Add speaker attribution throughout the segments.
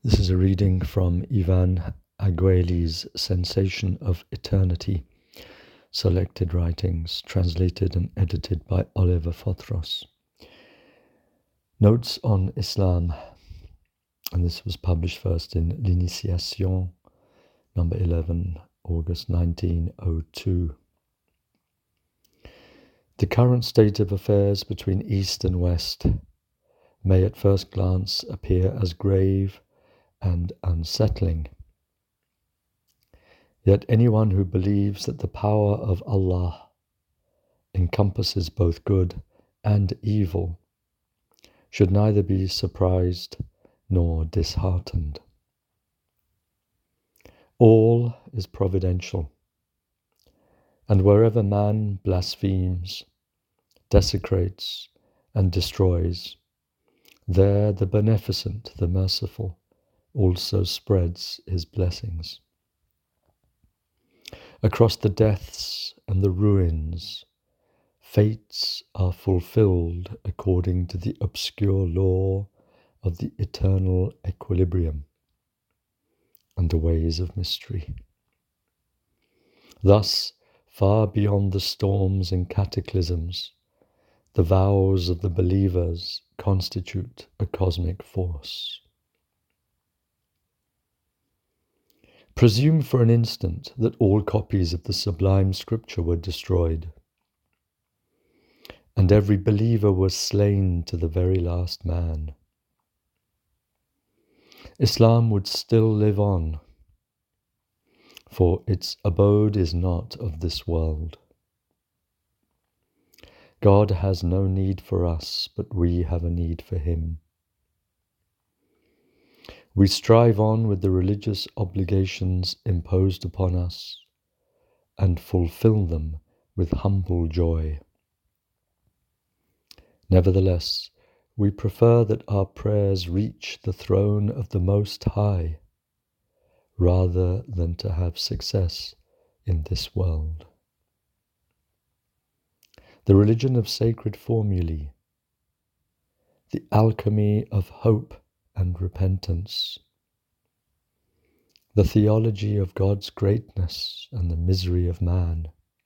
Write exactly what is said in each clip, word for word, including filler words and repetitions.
Speaker 1: This is a reading from Ivan Agueli's Sensation of Eternity, Selected Writings, translated and edited by Oliver Fotros. Notes on Islam, and this was published first in L'Initiation, number eleven, August nineteen oh two. The current state of affairs between East and West may at first glance appear as grave and unsettling. Yet anyone who believes that the power of Allah encompasses both good and evil should neither be surprised nor disheartened. All is providential, and wherever man blasphemes, desecrates, and destroys, there the Beneficent, the Merciful, also spreads his blessings. Across the deaths and the ruins, fates are fulfilled according to the obscure law of the eternal equilibrium and the ways of mystery. Thus, far beyond the storms and cataclysms, the vows of the believers constitute a cosmic force. Presume for an instant that all copies of the sublime scripture were destroyed, and every believer was slain to the very last man. Islam would still live on, for its abode is not of this world. God has no need for us, but we have a need for Him. We strive on with the religious obligations imposed upon us and fulfill them with humble joy. Nevertheless, we prefer that our prayers reach the throne of the Most High rather than to have success in this world. The religion of sacred formulae, the alchemy of hope and repentance, the theology of God's greatness and the misery of man,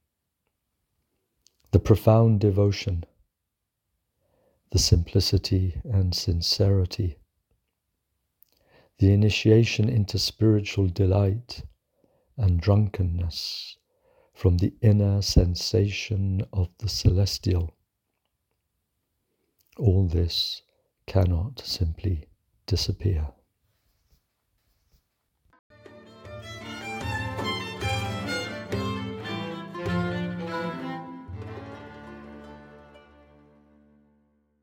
Speaker 1: the profound devotion, the simplicity and sincerity, the initiation into spiritual delight and drunkenness from the inner sensation of the celestial. All this cannot simply disappear.